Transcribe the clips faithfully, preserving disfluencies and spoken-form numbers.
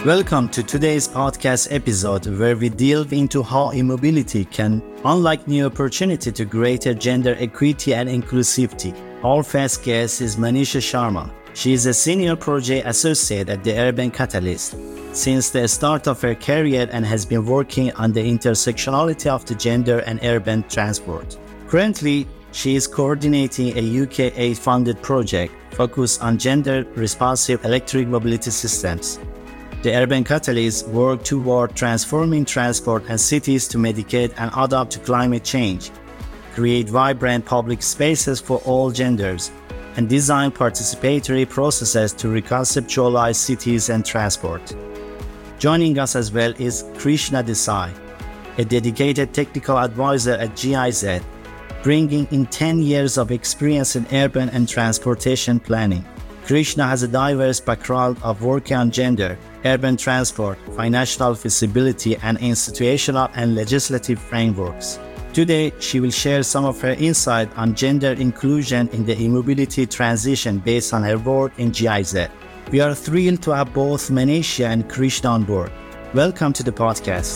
Welcome to today's podcast episode where we delve into how e-mobility can unlock new opportunity to greater gender equity and inclusivity. Our first guest is Manisha Sharma. She is a senior project associate at the Urban Catalyst since the start of her career and has been working on the intersectionality of the gender and urban transport. Currently, she is coordinating a U K aid-funded project focused on gender-responsive electric mobility systems. The Urban Catalyst work toward transforming transport and cities to mitigate and adapt to climate change, create vibrant public spaces for all genders, and design participatory processes to reconceptualize cities and transport. Joining us as well is Krishna Desai, a dedicated technical advisor at G I Z, bringing in ten years of experience in urban and transportation planning. Krishna has a diverse background of working on gender, urban transport, financial feasibility, and institutional and legislative frameworks. Today, she will share some of her insight on gender inclusion in the e-mobility transition based on her work in G I Z. We are thrilled to have both Manisha and Krishna on board. Welcome to the podcast.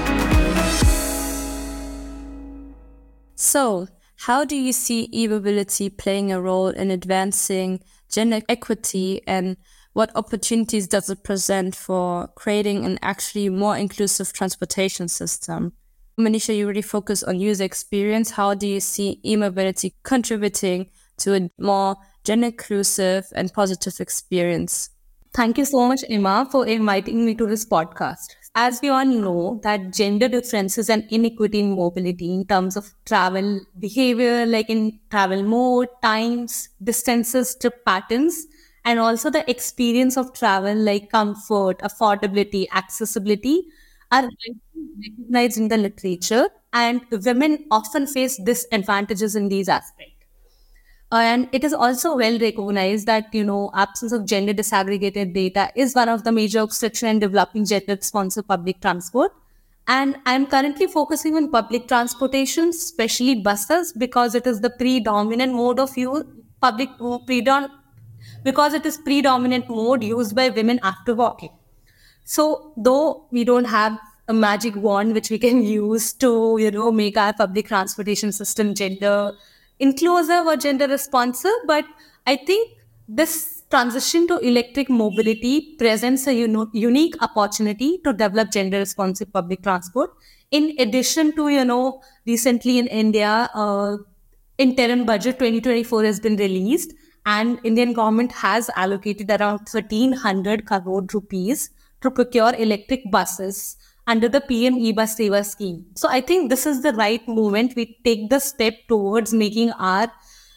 So, how do you see e-mobility playing a role in advancing gender equity, and what opportunities does it present for creating an actually more inclusive transportation system? Manisha, you really focus on user experience. How do you see e-mobility contributing to a more gender inclusive and positive experience? Thank you so much, Emma, for inviting me to this podcast. As we all know that gender differences and inequity in mobility in terms of travel behavior, like in travel mode, times, distances, trip patterns, and also the experience of travel like comfort, affordability, accessibility are recognized in the literature, and women often face disadvantages in these aspects. And it is also well recognized that, you know, absence of gender disaggregated data is one of the major obstructions in developing gender responsive public transport. And I'm currently focusing on public transportation, especially buses, because it is the predominant mode of use, public, predom- because it is predominant mode used by women after walking. So though we don't have a magic wand which we can use to, you know, make our public transportation system gender inclusive or gender responsive, but I think this transition to electric mobility presents a uni- unique opportunity to develop gender responsive public transport. In addition to, you know, recently in India, uh, interim budget twenty twenty-four has been released, and Indian government has allocated around thirteen hundred crore rupees to procure electric buses under the P M E-Bus Seva scheme. So I think this is the right moment we take the step towards making our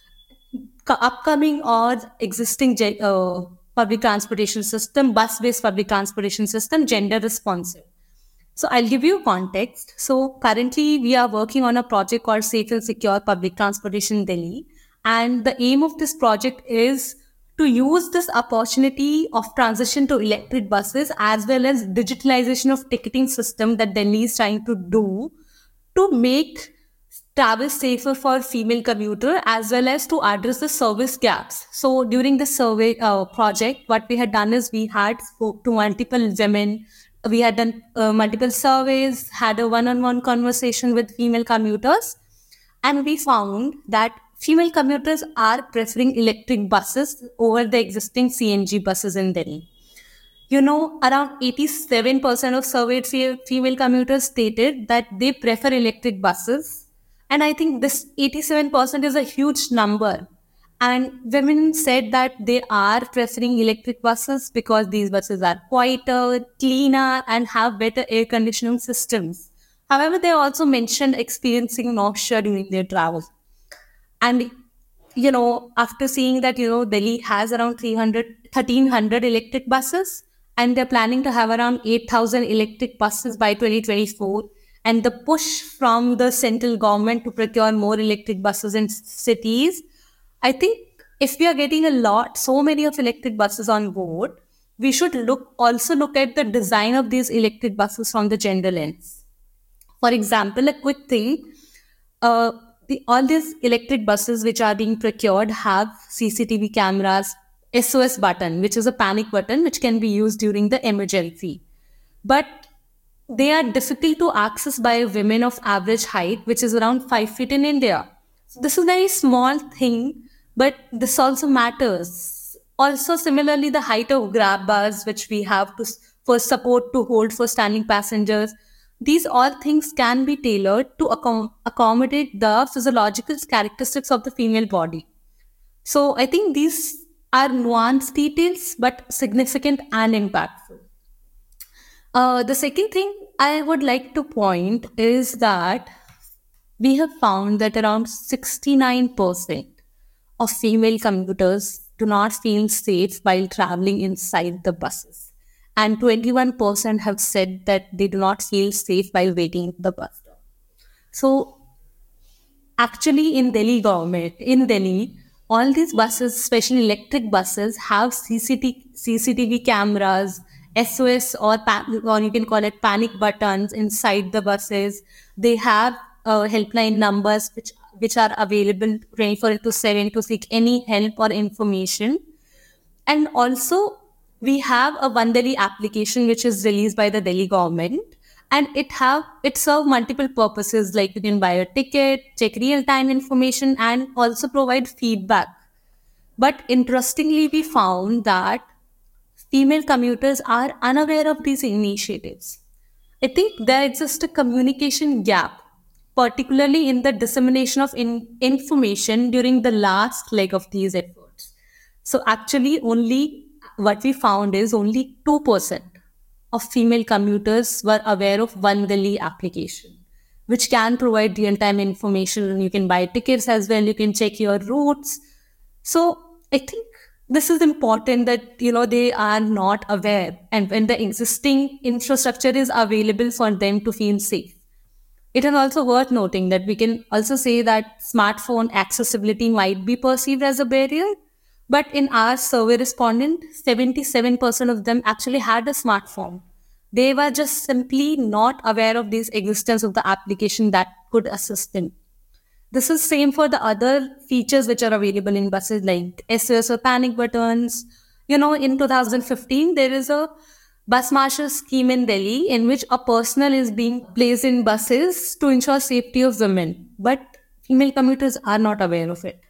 upcoming or existing uh, public transportation system, bus-based public transportation system, gender responsive. So I'll give you context. So currently we are working on a project called Safe and Secure Public Transportation in Delhi. And the aim of this project is to use this opportunity of transition to electric buses as well as digitalization of ticketing system that Delhi is trying to do to make travel safer for female commuter as well as to address the service gaps. So during the survey uh, project, what we had done is we had spoke to multiple women. We had done uh, multiple surveys, had a one-on-one conversation with female commuters, and we found that female commuters are preferring electric buses over the existing C N G buses in Delhi. You know, around eighty-seven percent of surveyed female commuters stated that they prefer electric buses. And I think this eighty-seven percent is a huge number. And women said that they are preferring electric buses because these buses are quieter, cleaner, and have better air conditioning systems. However, they also mentioned experiencing nausea during their travel. And, you know, after seeing that, you know, Delhi has around three hundred, thirteen hundred electric buses, and they're planning to have around eight thousand electric buses by twenty twenty-four. And the push from the central government to procure more electric buses in cities, I think if we are getting a lot, so many of electric buses on board, we should look also look at the design of these electric buses from the gender lens. For example, a quick thing, uh, The, all these electric buses which are being procured have C C T V cameras S O S button, which is a panic button which can be used during the emergency. But they are difficult to access by women of average height, which is around five feet in India. So this is a very small thing, but this also matters. Also, similarly, the height of grab bars, which we have to for support to hold for standing passengers, these all things can be tailored to accom- accommodate the physiological characteristics of the female body. So I think these are nuanced details, but significant and impactful. Uh, the second thing I would like to point is that we have found that around sixty-nine percent of female commuters do not feel safe while traveling inside the buses. And twenty-one percent have said that they do not feel safe while waiting at the bus stop. So actually in Delhi government, in Delhi, all these buses, especially electric buses, have C C T V cameras, S O S or, pa- or you can call it panic buttons inside the buses. They have uh, helpline numbers which which are available twenty-four into seven to seek any help or information. And also, we have a Vandali application which is released by the Delhi government, and it have it serve multiple purposes, like you can buy a ticket, check real-time information, and also provide feedback. But interestingly, we found that female commuters are unaware of these initiatives. I think there exists a communication gap, particularly in the dissemination of in- information during the last leg of these efforts. So actually, only what we found is only two percent of female commuters were aware of Vandali application, which can provide real-time information. You can buy tickets as well. You can check your routes. So I think this is important that, you know, they are not aware, and when the existing infrastructure is available for them to feel safe. It is also worth noting that we can also say that smartphone accessibility might be perceived as a barrier, but in our survey respondent, seventy-seven percent of them actually had a smartphone. They were just simply not aware of this existence of the application that could assist them. This is same for the other features which are available in buses like S O S or panic buttons. You know, in two thousand fifteen, there is a bus marshal scheme in Delhi in which a personnel is being placed in buses to ensure safety of women, but female commuters are not aware of it.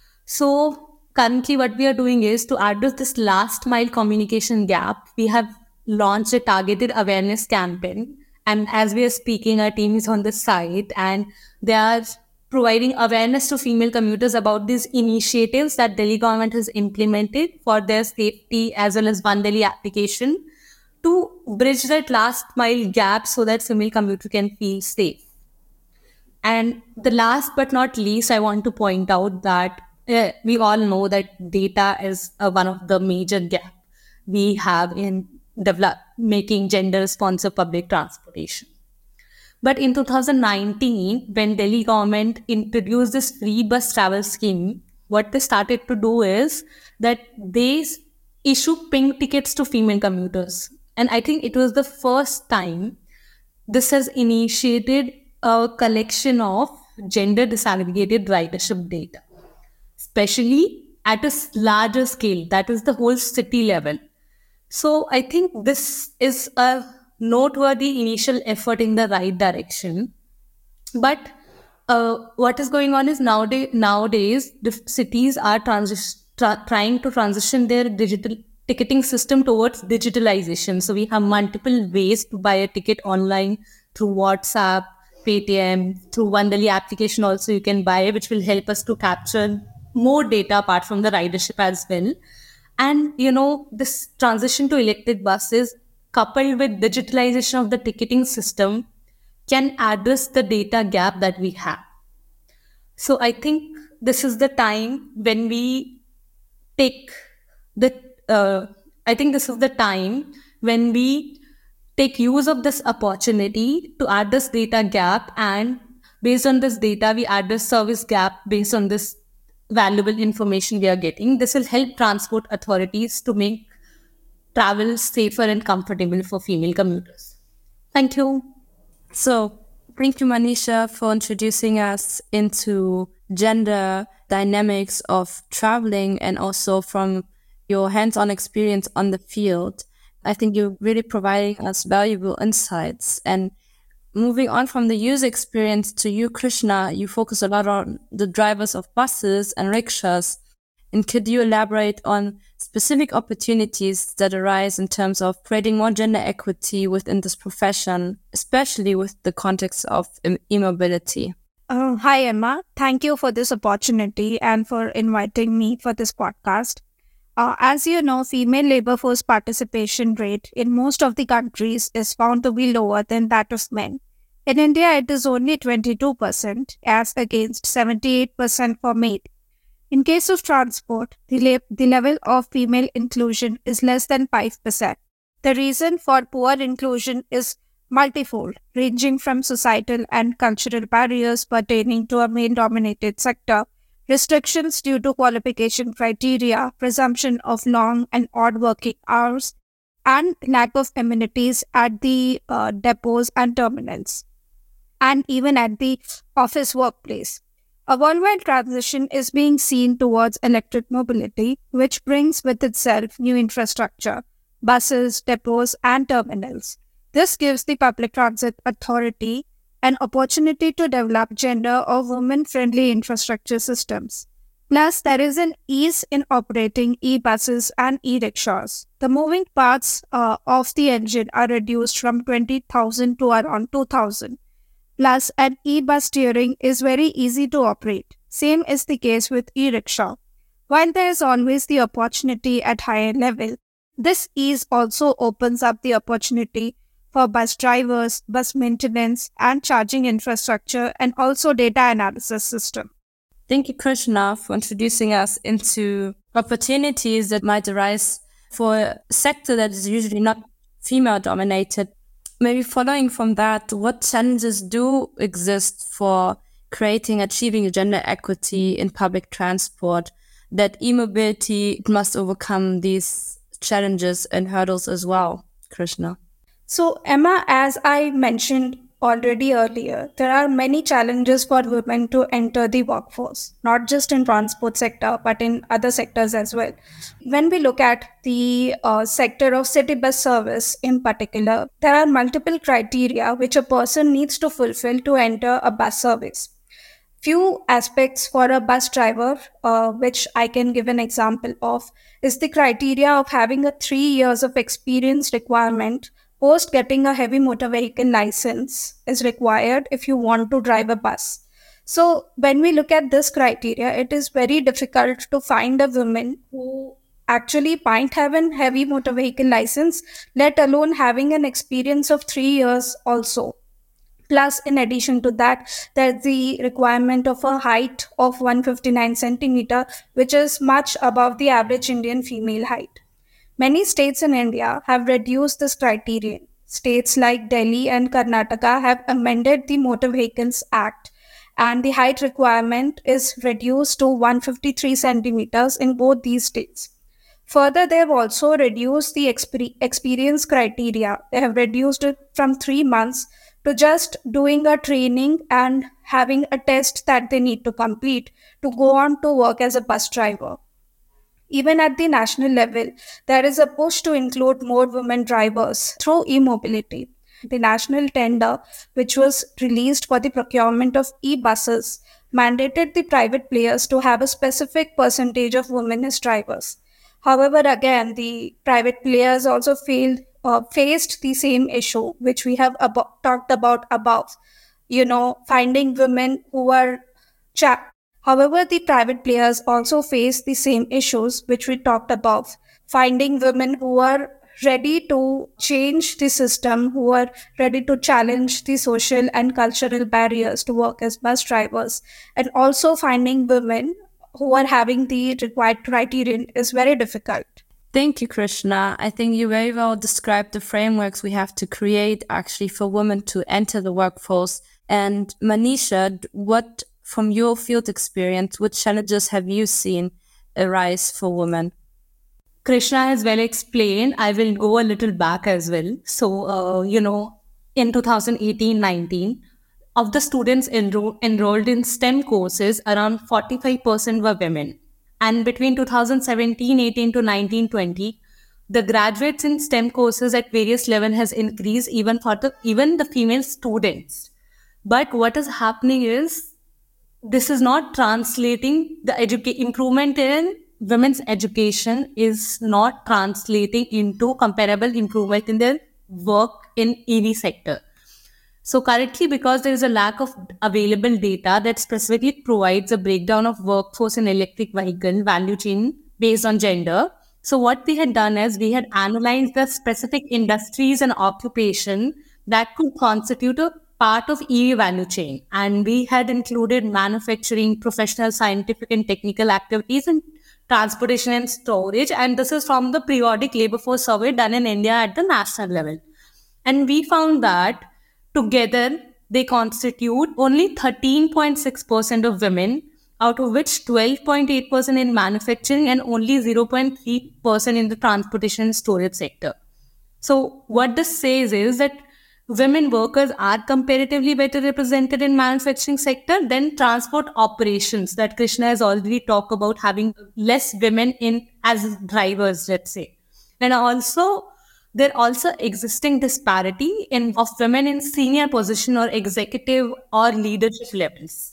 So currently what we are doing is to address this last mile communication gap. We have launched a targeted awareness campaign. And as we are speaking, our team is on the site and they are providing awareness to female commuters about these initiatives that Delhi government has implemented for their safety as well as Vandali application to bridge that last mile gap so that female commuter can feel safe. And the last but not least, I want to point out that uh, we all know that data is uh, one of the major gaps we have in develop, making gender responsive public transportation. But in two thousand nineteen, when Delhi government introduced this free bus travel scheme, what they started to do is that they issue pink tickets to female commuters. And I think it was the first time this has initiated a collection of gender disaggregated ridership data, especially at a larger scale, that is the whole city level. So I think this is a noteworthy initial effort in the right direction. But uh, what is going on is nowadays, nowadays the cities are transi- tra- trying to transition their digital ticketing system towards digitalization. So we have multiple ways to buy a ticket online through WhatsApp, Paytm, through Vandali application also you can buy, which will help us to capture more data apart from the ridership as well. And, you know, this transition to electric buses coupled with digitalization of the ticketing system can address the data gap that we have. So I think this is the time when we take the, uh, I think this is the time when we take use of this opportunity to address data gap, and based on this data, we address service gap based on this valuable information we are getting. This will help transport authorities to make travel safer and comfortable for female commuters. Thank you. So, thank you, Manisha, for introducing us into gender dynamics of traveling and also from your hands-on experience on the field. I think you're really providing us valuable insights. And moving on from the user experience to you, Krishna, you focus a lot on the drivers of buses and rickshaws. And could you elaborate on specific opportunities that arise in terms of creating more gender equity within this profession, especially with the context of e-mobility? Uh, hi, Emma. Thank you for this opportunity and for inviting me for this podcast. Uh, as you know, female labor force participation rate in most of the countries is found to be lower than that of men. In India, it is only twenty-two percent as against seventy-eight percent for male. In case of transport, the, le- the level of female inclusion is less than five percent. The reason for poor inclusion is multifold, ranging from societal and cultural barriers pertaining to a male-dominated sector, restrictions due to qualification criteria, presumption of long and odd working hours, and lack of amenities at the uh, depots and terminals, and even at the office workplace. A worldwide transition is being seen towards electric mobility, which brings with itself new infrastructure, buses, depots, and terminals. This gives the Public Transit Authority an opportunity to develop gender or women-friendly infrastructure systems. Plus, there is an ease in operating e-buses and e-rickshaws. The moving parts uh, of the engine are reduced from twenty thousand to around two thousand. Plus, an e-bus steering is very easy to operate. Same is the case with e-rickshaw. While there is always the opportunity at higher level, this ease also opens up the opportunity for bus drivers, bus maintenance, and charging infrastructure, and also data analysis system. Thank you, Krishna, for introducing us into opportunities that might arise for a sector that is usually not female-dominated. Maybe following from that, what challenges do exist for creating, achieving gender equity in public transport, that e-mobility must overcome these challenges and hurdles as well, Krishna? So, Emma, as I mentioned already earlier, there are many challenges for women to enter the workforce, not just in transport sector, but in other sectors as well. When we look at the uh, sector of city bus service in particular, there are multiple criteria which a person needs to fulfill to enter a bus service. Few aspects for a bus driver, uh, which I can give an example of, is the criteria of having a three years of experience requirement post getting a heavy motor vehicle license is required if you want to drive a bus. So when we look at this criteria, it is very difficult to find a woman who actually might have a heavy motor vehicle license, let alone having an experience of three years also. Plus, in addition to that, there's the requirement of a height of one hundred fifty-nine centimeter, which is much above the average Indian female height. Many states in India have reduced this criterion. States like Delhi and Karnataka have amended the Motor Vehicles Act, and the height requirement is reduced to one hundred fifty-three centimeters in both these states. Further, they have also reduced the exper- experience criteria. They have reduced it from three months to just doing a training and having a test that they need to complete to go on to work as a bus driver. Even at the national level, there is a push to include more women drivers through e-mobility. The national tender, which was released for the procurement of e-buses, mandated the private players to have a specific percentage of women as drivers. However, again, the private players also failed, uh, faced the same issue, which we have abo- talked about above. You know, finding women who are cha- However, the private players also face the same issues which we talked about, finding women who are ready to change the system, who are ready to challenge the social and cultural barriers to work as bus drivers, and also finding women who are having the required criterion is very difficult. Thank you, Krishna. I think you very well described the frameworks we have to create actually for women to enter the workforce. And Manisha, what from your field experience, what challenges have you seen arise for women? Krishna has well explained. I will go a little back as well. So, uh, you know, in two thousand eighteen nineteen, of the students enro- enrolled in STEM courses, around forty-five percent were women. And between two thousand seventeen eighteen to nineteen twenty, the graduates in STEM courses at various levels has increased even for the even the female students. But what is happening is this is not translating the educa- improvement in women's education is not translating into comparable improvement in their work in E V sector. So currently, because there is a lack of available data that specifically provides a breakdown of workforce in electric vehicle value chain based on gender. So what we had done is we had analyzed the specific industries and occupation that could constitute a part of E V value chain. And we had included manufacturing, professional, scientific and technical activities and transportation and storage. And this is from the periodic labor force survey done in India at the national level. And we found that together, they constitute only thirteen point six percent of women, out of which twelve point eight percent in manufacturing and only zero point three percent in the transportation and storage sector. So what this says is that women workers are comparatively better represented in manufacturing sector than transport operations that Krishna has already talked about having less women in as drivers, let's say. And also, there also existing disparity in of women in senior position or executive or leadership levels.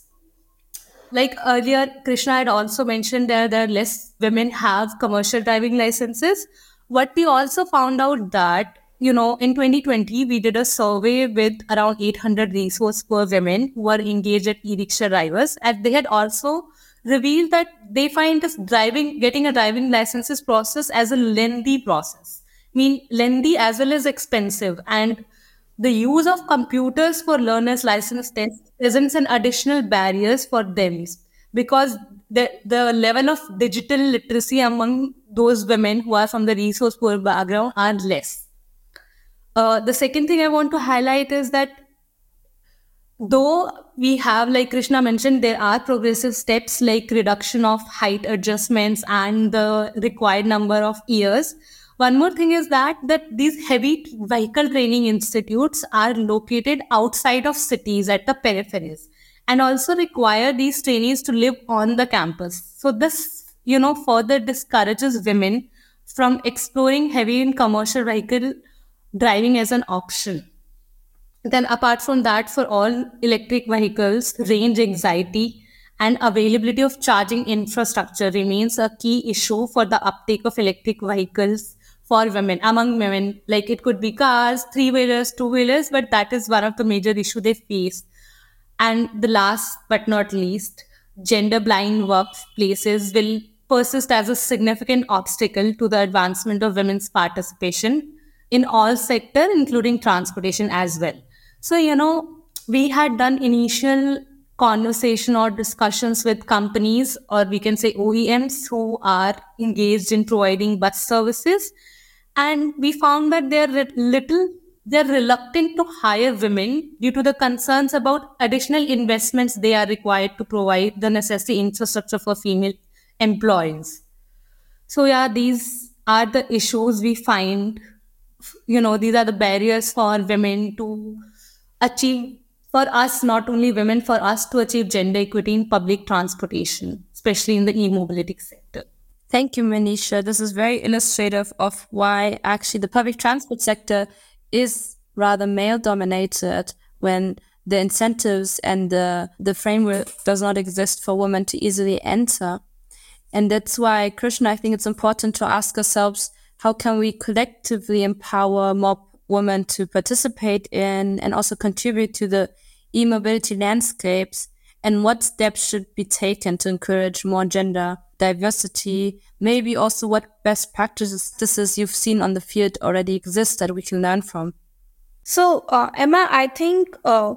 Like earlier, Krishna had also mentioned that there are less women have commercial driving licenses. What we also found out that, you know, in twenty twenty, we did a survey with around eight hundred resource per women who are engaged at e-rickshaw drivers. And they had also revealed that they find this driving, getting a driving licenses process as a lengthy process. I mean, lengthy as well as expensive. And the use of computers for learners' license tests presents an additional barriers for them because the, the level of digital literacy among those women who are from the resource poor background are less. Uh, the second thing I want to highlight is that though we have, like Krishna mentioned, there are progressive steps like reduction of height adjustments and the required number of years. One more thing is that, that these heavy vehicle training institutes are located outside of cities at the peripheries and also require these trainees to live on the campus. So this, you know, further discourages women from exploring heavy and commercial vehicle driving as an option. Then apart from that, for all electric vehicles, range anxiety and availability of charging infrastructure remains a key issue for the uptake of electric vehicles for women, among women. Like it could be cars, three-wheelers, two-wheelers, but that is one of the major issues they face. And the last but not least, gender-blind workplaces will persist as a significant obstacle to the advancement of women's participation in all sectors, including transportation as well. So, you know, we had done initial conversation or discussions with companies, or we can say O E Ms, who are engaged in providing bus services. And we found that they're little, they're reluctant to hire women due to the concerns about additional investments they are required to provide the necessary infrastructure for female employees. So yeah, these are the issues we find, you know, these are the barriers for women to achieve, for us, not only women, for us to achieve gender equity in public transportation, especially in the e-mobility sector. Thank you, Manisha. This is very illustrative of why actually the public transport sector is rather male-dominated when the incentives and the, the framework does not exist for women to easily enter. And that's why, Krishna, I think it's important to ask ourselves, how can we collectively empower more women to participate in and also contribute to the e-mobility landscapes? And what steps should be taken to encourage more gender diversity? Maybe also what best practices you've seen on the field already exist that we can learn from? So, uh, Emma, I think uh,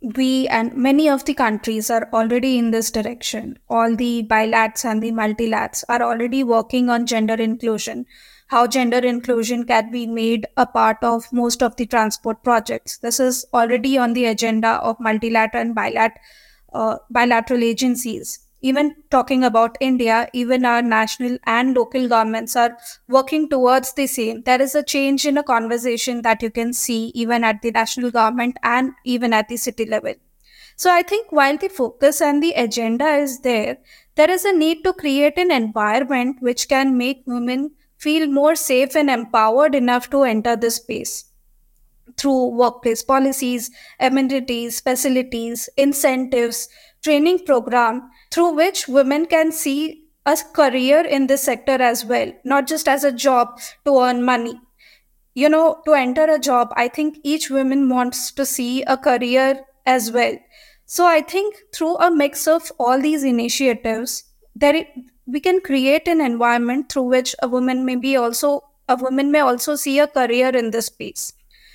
we and many of the countries are already in this direction. All the bilats and the multilats are already working on gender inclusion, how gender inclusion can be made a part of most of the transport projects. This is already on the agenda of multilateral and bilat, uh, bilateral agencies. Even talking about India, even our national and local governments are working towards the same. There is a change in a conversation that you can see even at the national government and even at the city level. So I think while the focus and the agenda is there, there is a need to create an environment which can make women feel more safe and empowered enough to enter the space through workplace policies, amenities, facilities, incentives, training program, through which women can see a career in this sector as well, not just as a job to earn money. You know, to enter a job, I think each woman wants to see a career as well. So I think through a mix of all these initiatives, there it, we can create an environment through which a woman may be also a woman may also see a career in this space.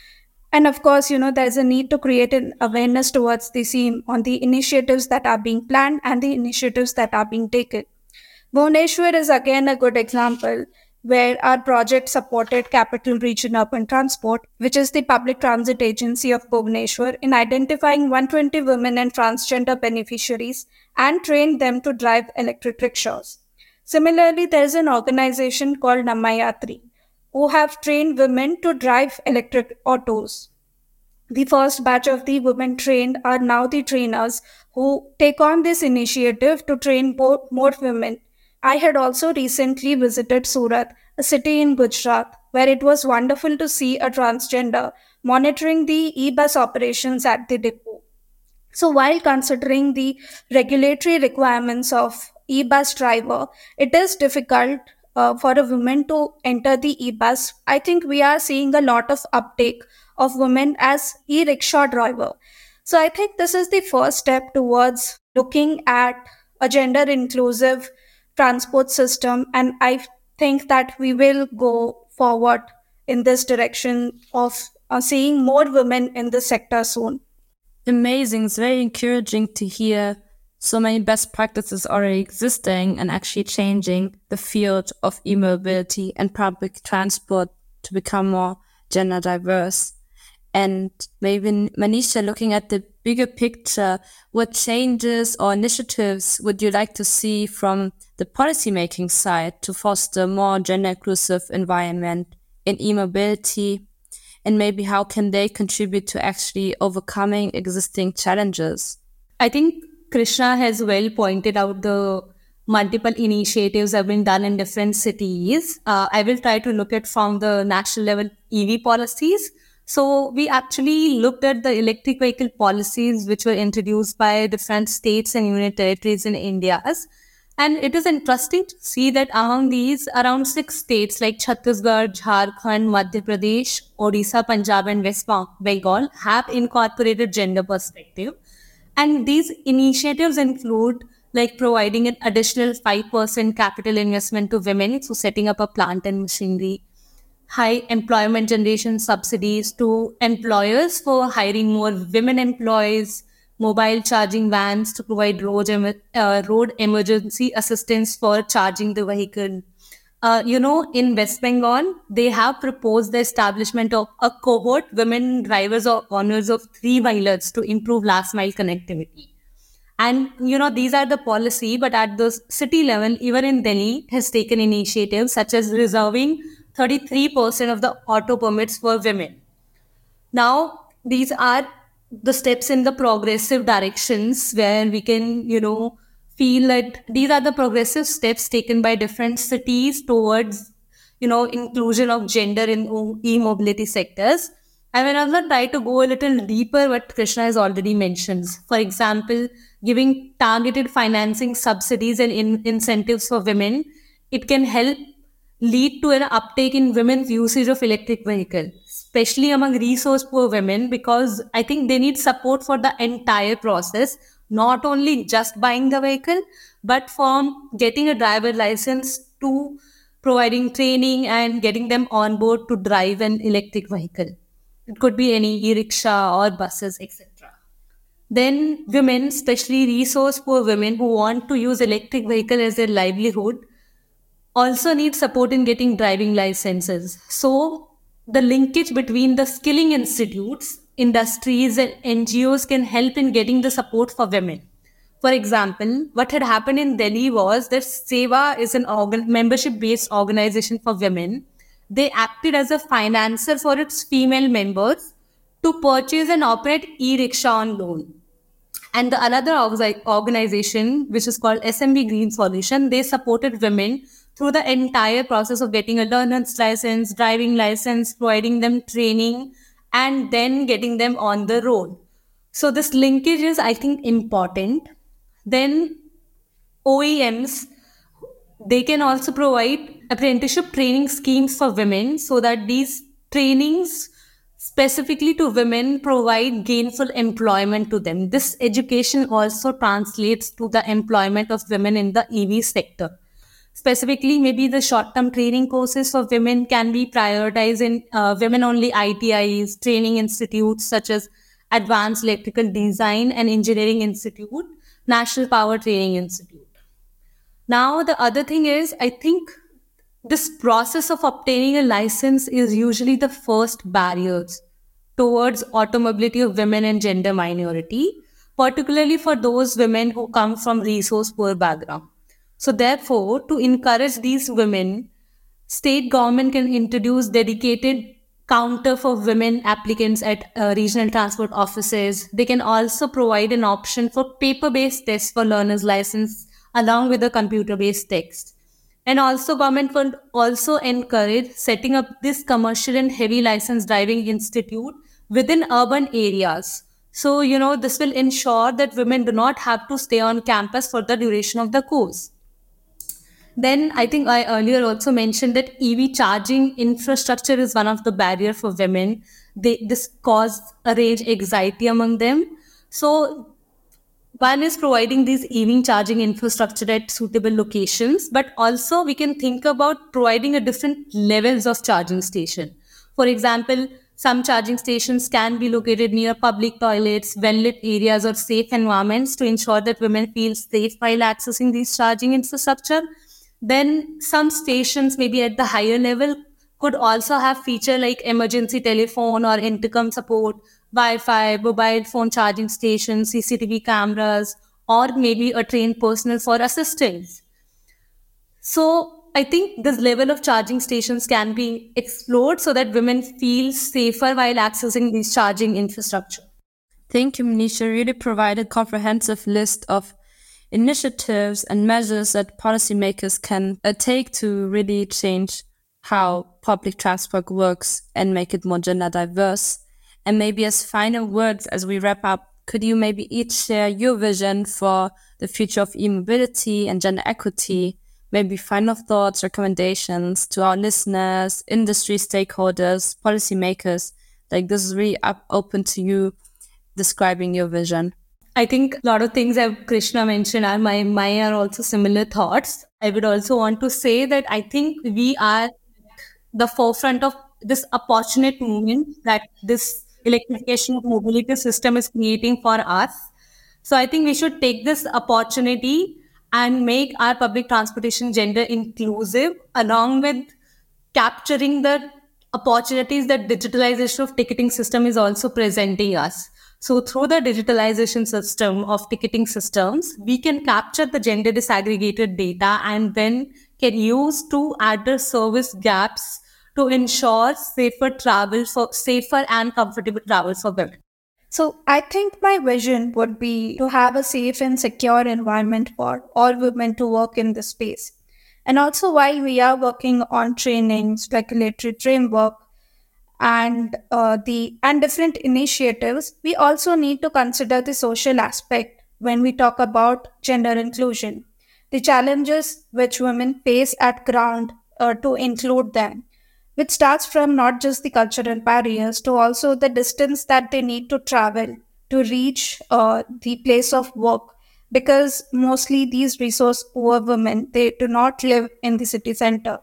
And of course, you know, there's a need to create an awareness towards the same on the initiatives that are being planned and the initiatives that are being taken. Bhubaneswar is again a good example where our project supported Capital Region Urban Transport, which is the public transit agency of Bhubaneswar, in identifying one hundred twenty women and transgender beneficiaries and trained them to drive electric rickshaws. Similarly, there is an organization called Namayatri, who have trained women to drive electric autos. The first batch of the women trained are now the trainers who take on this initiative to train more, more women. I had also recently visited Surat, a city in Gujarat, where it was wonderful to see a transgender monitoring the e-bus operations at the depot. So while considering the regulatory requirements of e-bus driver, it is difficult uh, for a woman to enter the e-bus. I think we are seeing a lot of uptake of women as e-rickshaw driver. So I think this is the first step towards looking at a gender inclusive transport system. And I think that we will go forward in this direction of uh, seeing more women in the sector soon. Amazing. It's very encouraging to hear so many best practices already existing and actually changing the field of e-mobility and public transport to become more gender diverse. And maybe, Manisha, looking at the bigger picture, what changes or initiatives would you like to see from the policymaking side to foster more gender inclusive environment in e-mobility? And maybe how can they contribute to actually overcoming existing challenges? I think Krishna has well pointed out the multiple initiatives have been done in different cities. Uh, I will try to look at from the national level E V policies. So we actually looked at the electric vehicle policies which were introduced by different states and union territories in India. And it is interesting to see that among these, around six states like Chhattisgarh, Jharkhand, Madhya Pradesh, Odisha, Punjab and West Bengal have incorporated gender perspective. And these initiatives include like providing an additional five percent capital investment to women, so setting up a plant and machinery, high employment generation subsidies to employers for hiring more women employees, mobile charging vans to provide road, em- uh, road emergency assistance for charging the vehicle. Uh, you know, in West Bengal, they have proposed the establishment of a cohort, women drivers or owners of three-wheelers to improve last mile connectivity. And, you know, these are the policy, but at the city level, even in Delhi, has taken initiatives such as reserving thirty-three percent of the auto permits for women. Now, these are the steps in the progressive directions where we can, you know, feel that these are the progressive steps taken by different cities towards, you know, inclusion of gender in e-mobility sectors. I will also try to go a little deeper what Krishna has already mentioned. For example, giving targeted financing subsidies and in- incentives for women, it can help lead to an uptake in women's usage of electric vehicles, especially among resource poor women, because I think they need support for the entire process, not only just buying the vehicle, but from getting a driver license to providing training and getting them on board to drive an electric vehicle. It could be any e-rickshaw or buses, et cetera. Then women, especially resource poor women who want to use electric vehicle as their livelihood, also need support in getting driving licenses. So the linkage between the skilling institutes, industries and N G Os can help in getting the support for women. For example, what had happened in Delhi was that Seva is an organ- membership-based organization for women. They acted as a financer for its female members to purchase and operate e-rickshaw on loan. And the another org- organization, which is called S M B Green Solution, they supported women through the entire process of getting a learner's license, driving license, providing them training, and then getting them on the road. So this linkage is, I think, important. Then O E Ms, they can also provide apprenticeship training schemes for women so that these trainings specifically to women provide gainful employment to them. This education also translates to the employment of women in the E V sector. Specifically, maybe the short-term training courses for women can be prioritized in uh, women-only I T Is, training institutes such as Advanced Electrical Design and Engineering Institute, National Power Training Institute. Now, the other thing is, I think this process of obtaining a license is usually the first barriers towards automobility of women and gender minority, particularly for those women who come from resource-poor background. So therefore, to encourage these women, state government can introduce dedicated counter for women applicants at uh, regional transport offices. They can also provide an option for paper-based tests for learner's license along with a computer-based text. And also government will also encourage setting up this commercial and heavy license driving institute within urban areas. So, you know, this will ensure that women do not have to stay on campus for the duration of the course. Then I think I earlier also mentioned that E V charging infrastructure is one of the barriers for women. They, this caused a range anxiety among them. So one is providing these E V charging infrastructure at suitable locations, but also we can think about providing a different levels of charging station. For example, some charging stations can be located near public toilets, well-lit areas or safe environments to ensure that women feel safe while accessing these charging infrastructure. Then some stations, maybe at the higher level, could also have feature like emergency telephone or intercom support, Wi-Fi, mobile phone charging stations, C C T V cameras, or maybe a trained personnel for assistance. So I think this level of charging stations can be explored so that women feel safer while accessing these charging infrastructure. Thank you, Manisha. You really provided a comprehensive list of initiatives and measures that policymakers can uh, take to really change how public transport works and make it more gender diverse. And maybe as final words, as we wrap up, could you maybe each share your vision for the future of e-mobility and gender equity? Maybe final thoughts, recommendations to our listeners, industry stakeholders, policymakers. Like, this is really up, open to you describing your vision. I think a lot of things that Krishna mentioned are my, my are also similar thoughts. I would also want to say that I think we are the forefront of this opportunity movement that this electrification of mobility system is creating for us. So I think we should take this opportunity and make our public transportation gender inclusive, along with capturing the opportunities that digitalization of ticketing system is also presenting us. So through the digitalization system of ticketing systems, we can capture the gender disaggregated data and then can use to address service gaps to ensure safer travel for safer and comfortable travel for women. So I think my vision would be to have a safe and secure environment for all women to work in this space. And also, while we are working on trainings, regulatory framework, and uh, the and different initiatives, we also need to consider the social aspect when we talk about gender inclusion, the challenges which women face at ground uh, to include them, which starts from not just the cultural barriers to also the distance that they need to travel to reach uh, the place of work, because mostly these resource poor women, they do not live in the city center.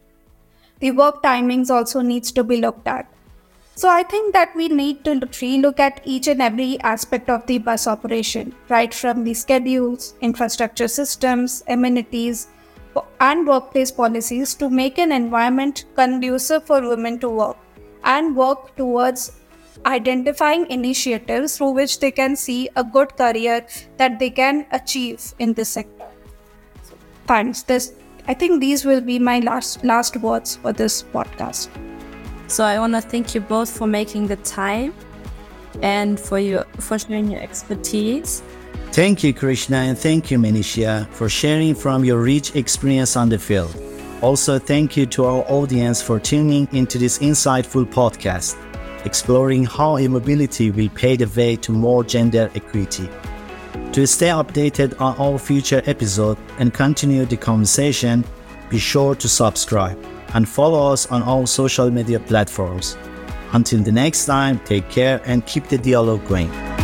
The work timings also needs to be looked at. So I think that we need to relook at each and every aspect of the bus operation, right from the schedules, infrastructure systems, amenities, and workplace policies to make an environment conducive for women to work and work towards identifying initiatives through which they can see a good career that they can achieve in this sector. So, thanks. This, I think these will be my last last words for this podcast. So I want to thank you both for making the time and for your for sharing your expertise. Thank you, Krishna, and thank you, Manisha, for sharing from your rich experience on the field. Also, thank you to our audience for tuning into this insightful podcast, exploring how e-mobility will pave the way to more gender equity. To stay updated on all future episodes and continue the conversation, be sure to subscribe and follow us on all social media platforms. Until the next time, take care and keep the dialogue going.